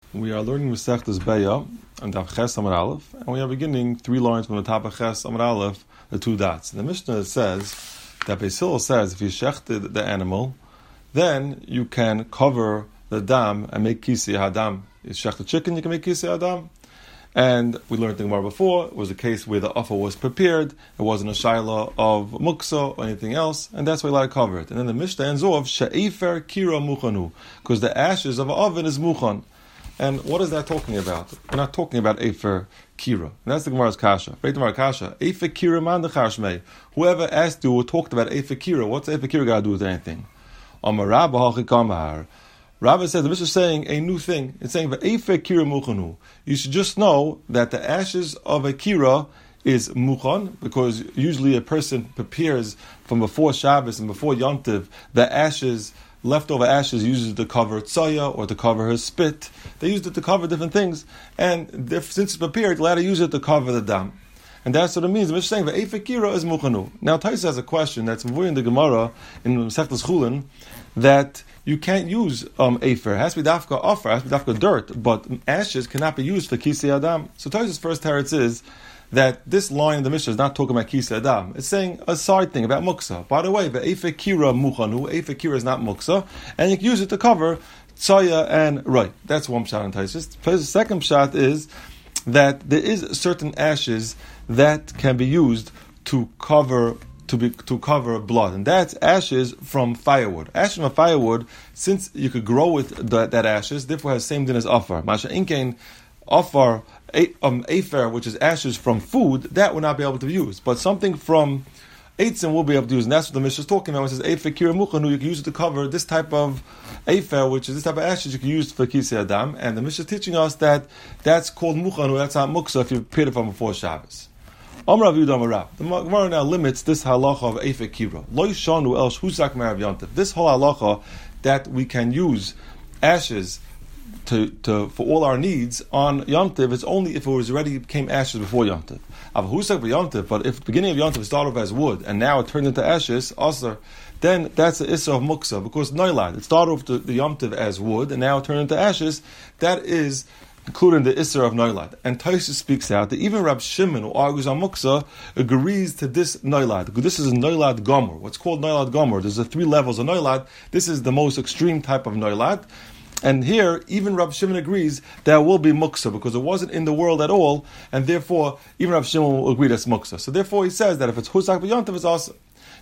We are learning Masechtas Beya and Daf Ches Amud Aleph, and we are beginning 3 lines from the top of Ches Amud Aleph, the 2 dots. And the Mishnah says that Beis Hillel says if you shechted the animal, then you can cover the dam and make kisei hadam. You shech the chicken, you can make kisei hadam. And we learned the Gemara before, it was a case where the offer was prepared, it wasn't a shaila of muksa or anything else, and that's why we allowed to cover it. And then the Mishnah ends off, she'efer kira muchanu, because the ashes of an oven is muchan. And what is that talking about? We're not talking about Efer Kira. And that's the Gemara's Kasha. Right, Gemara Kasha. Efer Kira man dechashmei. Whoever asked you or talked about Efer Kira, what's Efer Kira got to do with anything? Amar Rabba hachikamahar. Rabba says, the Mishnah is saying a new thing. It's saying, Efer Kira muchanu. You should just know that the ashes of a Kira is muchan, because usually a person prepares from before Shabbos and before Yom Tov, the ashes, leftover ashes, uses it to cover tzaya or to cover her spit. They used it to cover different things, and since it's prepared, they're allowed to use it to cover the dam. And that's what it means. We're saying that Efer Kira is muchanu. Now Taisa has a question that's in the Gemara in Masechtas Chulin, that you can't use Efer. It has to be dafka offer, it has to be dafka dirt, but ashes cannot be used for kisei adam. So Taisa's first teretz is that this line in the Mishnah is not talking about kisei adam. It's saying a side thing about muksa. By the way, the Efer Kira muchanu, Efer Kira is not muksa, and you can use it to cover tzaya and right. That's one pshat in Taisus. The second pshat is that there is certain ashes that can be used to cover blood, and that's ashes from firewood. Ashes from firewood, since you could grow with that ashes, therefore has the same din as afar. Masha inkein afar. Afer, which is ashes from food, that will not be able to be used. But something from eitzim will be able to use, and that's what the Mishnah is talking about. It says Afer Kira Muchanu, you can use it to cover this type of Afer, which is this type of ashes you can use for kisei adam. And the Mishnah is teaching us that that's called Muchanu, that's not Muksa if you prepared it from before Shabbos. Amar Rav Yehuda Amar Rav. The Gemara now limits this halacha of Afer Kira. Lo yishanu el shhusak merav yontif. This whole halacha that we can use ashes for all our needs on Yom Tov, it's only if it was already became ashes before Yom Tov. But if the beginning of Yom Tov started off as wood and now it turned into ashes, also, then that's the Issa of Muksa, because Noilad, it started off the Yom Tov as wood and now it turned into ashes, that is including the Issa of Noilad. And Taisa speaks out that even Rab Shimon, who argues on Muksa, agrees to this Noilad. This is a Noilad Gomer. What's called Noilad Gomer? There's 3 levels of Noilad. This is the most extreme type of Noilad. And here, even Rav Shimon agrees there will be muksa, because it wasn't in the world at all, and therefore, even Rav Shimon will agree that's muksa. So therefore he says that if it's husak b'yontav, it's also.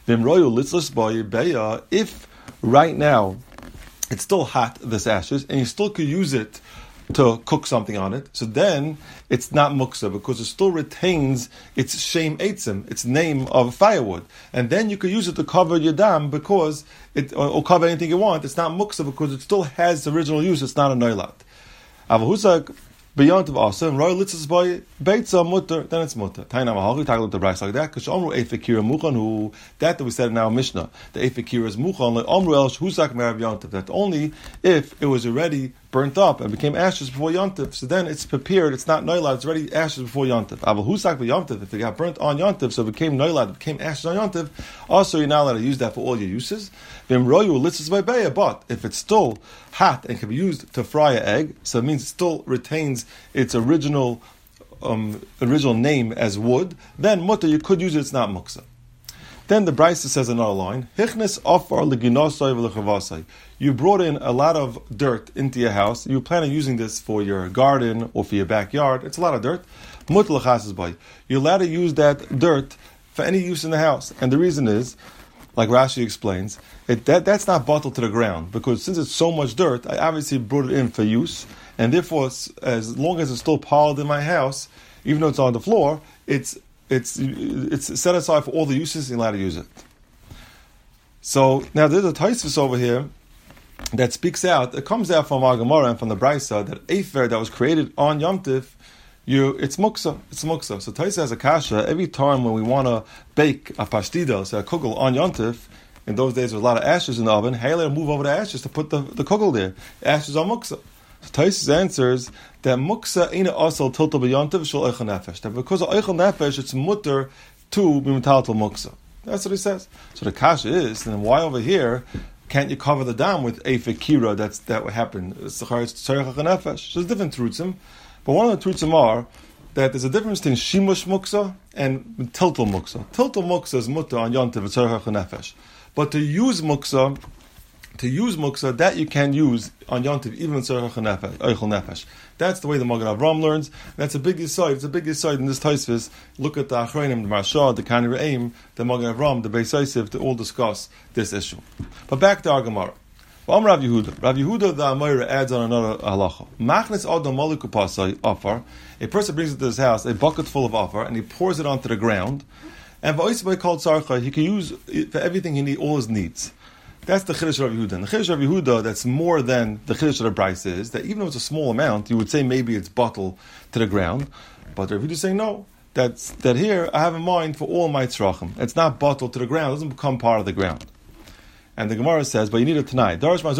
If right now it's still hot, this ashes, and you still could use it to cook something on it, so then it's not muksa, because it still retains its shem eitzim, its name of firewood, and then you could use it to cover your dam, because or cover anything you want. It's not muksa because it still has the original use. It's not a noilat. Avahusak beyond of awesome. Roy litzes by beitza mutter. Then it's mutter. Tainam ahalchi tackle the brayso like that. Because omru Efer Kira muchan who that we said in our Mishnah. The Efer Kira is muchan like omru el husak merav yontiv. That only if it was already burnt up and became ashes before Yontif, so then it's prepared, it's not noilad, it's already ashes before Yontif. Aval husak b'Yontif, if it got burnt on Yontif, so it became noilad, it became ashes on Yontif, also you're not allowed to use that for all your uses. But if it's still hot and can be used to fry an egg, so it means it still retains its original name as wood, then mutter, you could use it, it's not muksa. Then the Brisa says another line, Hichnes afar leginosai v'lechavasai. You brought in a lot of dirt into your house. You plan on using this for your garden or for your backyard. It's a lot of dirt. Mut l'chasas bay. You're allowed to use that dirt for any use in the house. And the reason is, like Rashi explains, that's not bottled to the ground, because since it's so much dirt, I obviously brought it in for use, and therefore, as long as it's still piled in my house, even though it's on the floor, it's set aside for all the uses, you're allowed to use it. So now there's a Taisus over here that speaks out. It comes out from our Gemara and from the Brisa that Efer that was created on Yom Tiv, it's muksa. It's muksa. So Taisus has a kasha. Every time when we want to bake a pashtida, so a kugel on Yom Tiv, in those days there was a lot of ashes in the oven. Hey, let move over the ashes to put the kugel there. Ashes are muksa. So Taisus answers that muksa ain't asal total b'yontiv shel eichel nefesh. That because of eichel nefesh, it's mutter to be metal muksa. That's what he says. So the kasha is, then why over here can't you cover the dam with Eifek Kira that would happen? It's there's different trutzim, but one of the trutzim are that there's a difference between Shimush Muksa and Tiltal Muksa. Tiltal Muksa is Mutta on Yontiv, it's Tzarech HaNefesh. But to use Muksa, that you can use on Yontiv, even in Tzarech HaNefesh, Nefesh. That's the way the Magen Avram learns. That's a big aside. It's a big aside in this Tosfos. Look at the Achronim, the Marsha, the Kani Re'im, the Magen Avram, the Beis Yosef, to all discuss this issue. But back to our Gemara. Rav Yehuda. Rav Yehuda, the Amoira, adds on another halacha. Machnes Adam Maliku Pasai, offer. A person brings it to his house, a bucket full of offer, and he pours it onto the ground. And Va'isbay called Sarcha, he can use it for everything he needs, all his needs. That's the Chiddush of Rav Yehuda. And the Chiddush of Rav Yehuda, that's more than the Chiddush of the Brisa is, that even though it's a small amount, you would say maybe it's bottled to the ground. But Rav Yehuda is saying, no, that here I have in mind for all my tzrachim. It's not bottled to the ground, it doesn't become part of the ground. And the Gemara says, but you need it tonight. It has to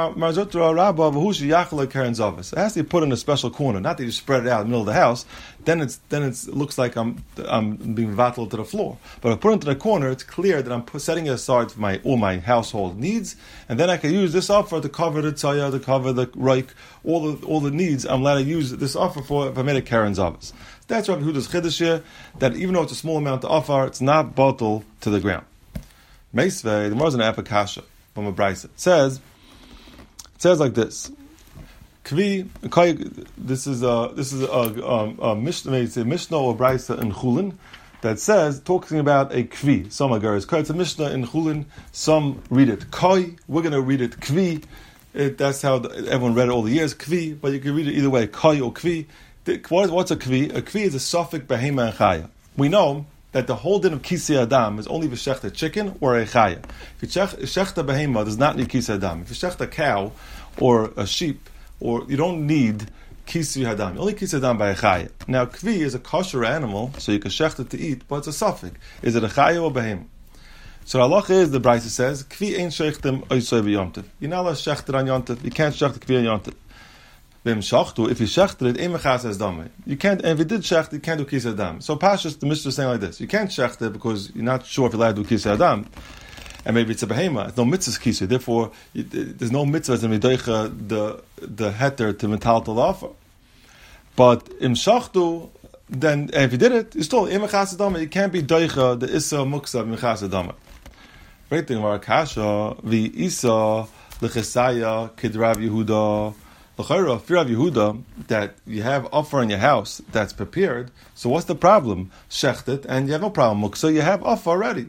be put in a special corner, not that you spread it out in the middle of the house. Then it looks like I'm being vattled to the floor. But if I put it into the corner, it's clear that I'm setting it aside for all my household needs, and then I can use this offer to cover the tzaya, to cover the reik, all the needs. I'm allowed to use this offer for if I made a Karen Zavis. That's Rabbi Yehuda's chiddush here, that even though it's a small amount to offer, it's not bottled to the ground. Meisvei, the Gemara's an apakasha from a brisa. It says like this. Kvi, this is a mishnah, it's a mishnah or brisa in Chulin that says, talking about a kvi. Some agaras, it's a mishnah in Chulin. Some read it koi. We're going to read it kvi. That's how everyone read it all the years, kvi. But you can read it either way, koi or kvi. What's a kvi? A kvi is a suffix behema and chaya. We know that the whole din of Kisei Adam is only v'shechta chicken or a chaya. If you shechta behema, does not need Kisei Adam. If you shechta a cow or a sheep, or you don't need Kisei Adam. You only Kisei Adam by a chaya. Now, kvi is a kosher animal, so you can shecht it to eat, but it's a suffix. Is it a chaya or behema? So the halacha is, the Brisa says, kvi ain't shechtem oisoi v'yomtiv. You're not allowed to shecht it on yomtiv. You can't shecht the kvi on yomtiv. If you shechted it, you can't, and if you did shecht, you can't do kisei adam. So Pashas, the Mishnah is saying like this: you can't shecht it because you're not sure if you're allowed to do kisei adam, and maybe it's a behema. It's no mitzvah's kisei. Therefore, there's no mitzvahs in midaycha the heter to metal to offer. But im shachtu, then and if you did it, you still imachas adam. You can't be doicha the issa muksa imachas adam. Great thing about kasha the isa lechesaya kidrav Yehuda. If you have Yehuda that you have offer in your house that's prepared, so what's the problem? Shecht it, and you have no problem. So you have offer already.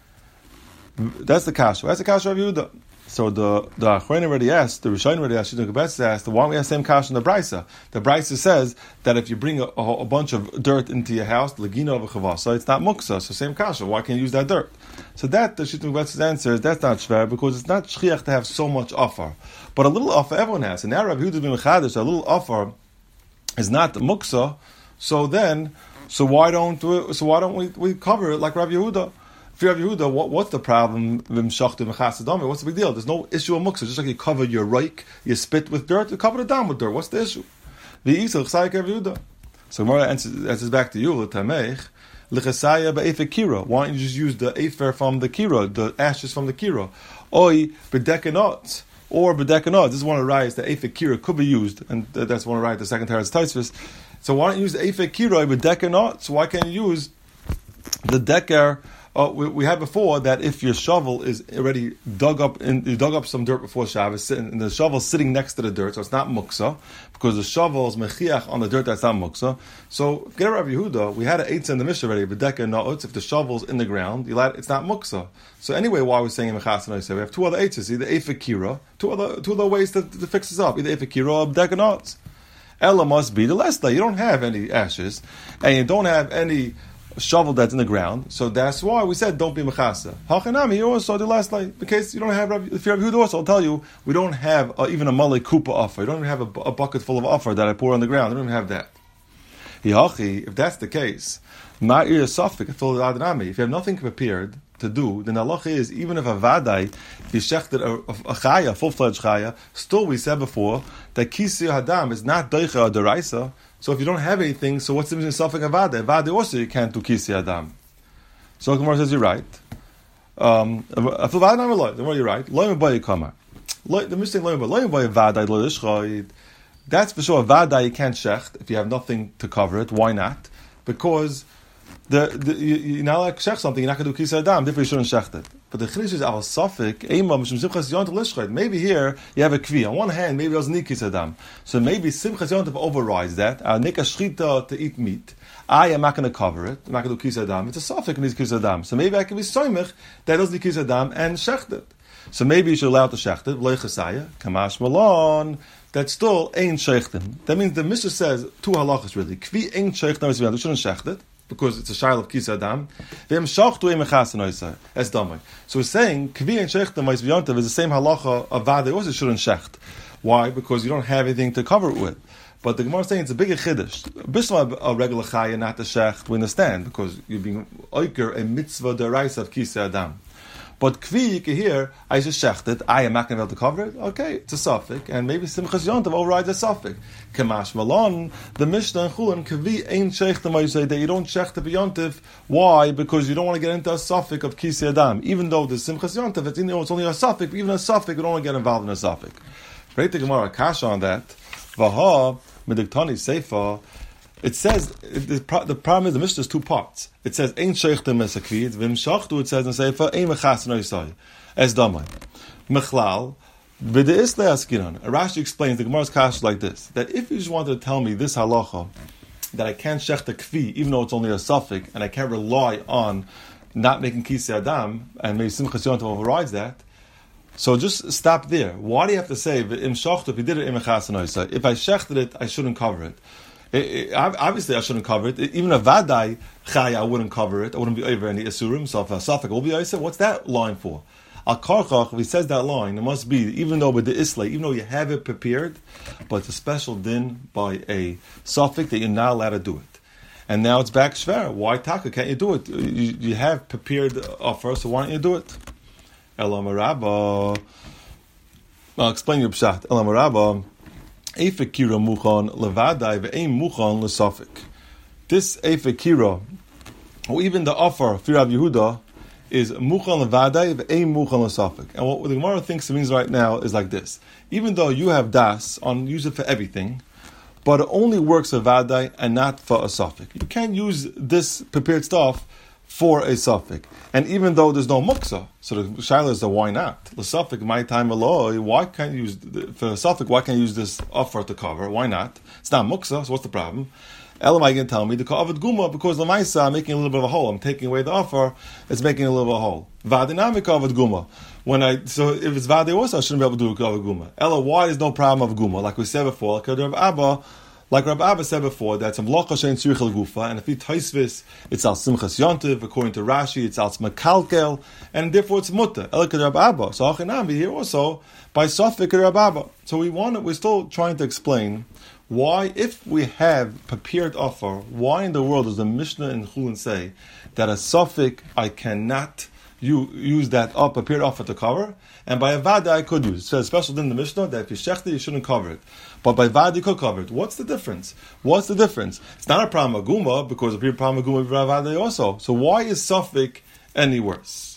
That's the kasha. That's the kasha of Yehuda. So the Achronim already asked, the Rishonim already asked, Shidduch Betz asked, why don't we have the same kasha in the Brisa? The Brisa says that if you bring a bunch of dirt into your house, legina of a chavasa, it's not muksa, so same kasha. Why can't you use that dirt? So that, the Shidduch Betz's answer is, that's not shver, because it's not shchiach to have so much offer. But a little offer everyone has. And now Rabbi Yehuda ben Mechadish, a little offer is not muksa, so why don't we cover it like Rabbi Yehuda? If you're Rabbi Yehuda, what's the problem? What's the big deal? There's no issue of muksa. Just like you cover your reik, you spit with dirt, you cover it down with dirt. What's the issue? So Gemara answers back to you, why don't you just use the afer from the kira, the ashes from the kira? Oi, bedekanot. Or bedekanot. This is one of the rayas, the afer kira could be used, and that's one of the rayas, the second Teretz Tosfos. So why don't you use the afer kira, bedekanot? So why can't you use the deker? We had before that if your shovel is already dug up some dirt before Shabbos, and the shovel's sitting next to the dirt, so it's not muksa, because the shovel is mechiach on the dirt, that's not muksa. So, get Rabbi Yehuda, we had an eitzah in the Mishnah already, bedeka na'utz, if the shovel's in the ground, it's not muksa. So anyway, why we're saying in Mechas and Oisei, we have two other eitzahs, either efer kira, two other ways to fix this up, either efer kira or bedeka na'utz. Ella must be the less day. You don't have any ashes, and you don't have any shovel that's in the ground, so that's why we said don't be mechasa. Hachanami, you also the last night, in case you don't have, if you have Yehuda also, I'll tell you, we don't have even a malay kupa offer. You don't even have a bucket full of offer that I pour on the ground. I don't even have that. If that's the case, ma'ir safik, if you have nothing prepared to do, then the halacha is, even if a vadai, if you shechted a chaya, full-fledged chaya, still we said before, that kisei hadam is not doicha or deraisa. So if you don't have anything, so what's the difference in suffering a vada? Vada also you can't do kisei adam. So Gemara says you're right. Don't worry, you're right. The mistake that's for sure a vada you can't shecht if you have nothing to cover it. Why not? Because you're not like shecht something, you're not going to do kisei adam, therefore you shouldn't shecht it. But the chiddush is al safik eimam mishum simchas yontav l'shchait. Maybe here you have a kvi. On one hand, maybe it doesn't need kisei adam. So maybe simchas yontav overrides that. I'll make a shchita to eat meat. I am not going to cover it. I'm not going to do kisei adam. It's a safik and needs kisei adam. So maybe I can be soymich that doesn't need kisei adam and shecht it. So maybe you should allow to shecht it. V'lo chesaya kamash malon. That still ain't sheichtim. That means the Mishnah says two halachas really. Kvi ain't sheichtim. We shouldn't shecht it because it's a shail of kisei adam. V'em shachtu im echas noisai. As damai. So we're saying kvi ain't sheichtim is the same halacha of vade also shouldn't shecht. Why? Because you don't have anything to cover it with. But the Gemara is saying it's a bigger chiddush. Bishlam a regular chaya not to shecht. We understand because you're being oiker a mitzvah deraisa of kisei adam. But kvi, you can hear, I just shecht it, I am not going to be able to cover it. Okay, it's a suffix, and maybe simchas yontav overrides a suffix. Kamash malon, the Mishnah and Chulin, kvi ain't shechtem, I say that you don't shecht the yontav. Why? Because you don't want to get into a suffix of kisei adam. Even though the simchas yontav, it's only a suffix, but even a suffix, you don't want to get involved in a suffix. Break the Gemara kasha on that. Vaha, mediktani seifa. It says, the problem is the Mishnah is two parts. It says, Ein sheichtem es akvid, v'im shachtu, it says in Seifa, Ein mechas no yisai, es damai. Mechlal, v'de isle askinan. Rashi explains, the Gemara's kash like this, that if you just wanted to tell me this halacha, that I can't shecht a kvi, even though it's only a suffix, and I can't rely on not making kisei adam, and maybe simchas yontav overrides that, so just stop there. Why do you have to say, v'im shachtu, if you did it, Ein mechas no yisai? If I shechted it, I shouldn't cover it. Obviously, I shouldn't cover it. Even a vadai chaya, I wouldn't cover it. I wouldn't be over any isurim. So if a suffix will be, I said, what's that line for? Al karchach, if he says that line, it must be even though with the islay, even though you have it prepared, but it's a special din by a suffix that you're not allowed to do it. And now it's back shver. Why taka? Can't you do it? You have prepared offer, so why don't you do it? Elam Rabba. I'll explain your pshat. Elam Rabba. Efekira muchan levadai ve'ein muchan lesafik. This efekira, or even the offer for Rav Yehuda, is muchan levadai ve'ein muchan lesafik. And what the Gemara thinks it means right now is like this: even though you have das on, use it for everything, but it only works for vadai and not for a safik. You can't use this prepared stuff for a suffix. And even though there's no muksa, so the shaila is why not? The suffix, my time alloy, why can't you use, for a suffix, why can't you use this offer to cover? Why not? It's not muksa, so what's the problem? Elam, I can tell me, the ka'avad guma, because the maisa, I'm making a little bit of a hole. I'm taking away the offer, it's making a little bit of a hole. Vadinami ka'avad guma. So if it's vade also, I shouldn't be able to do ka'avad guma. Ella, why is no problem of guma? Like we said before, like Rav Abba said before, that's a mlocha shein tzirich l'gufa, and if he taisvis, it's al simchas yontiv. According to Rashi, it's al smakalkel, and therefore it's mutter. Elak Rav Abba. So achinam here also by safik Rav Abba. So we're still trying to explain why, if we have prepared offer, why in the world does the Mishnah in Chulin say that a safik I cannot use that prepared offer to cover, and by a vada I could use. It says special in the Mishnah that if you shecht it, you shouldn't cover it. But by vada you could cover it. What's the difference? It's not a problem of guma, because if you're a problem of guma, vada also. So why is suffik any worse?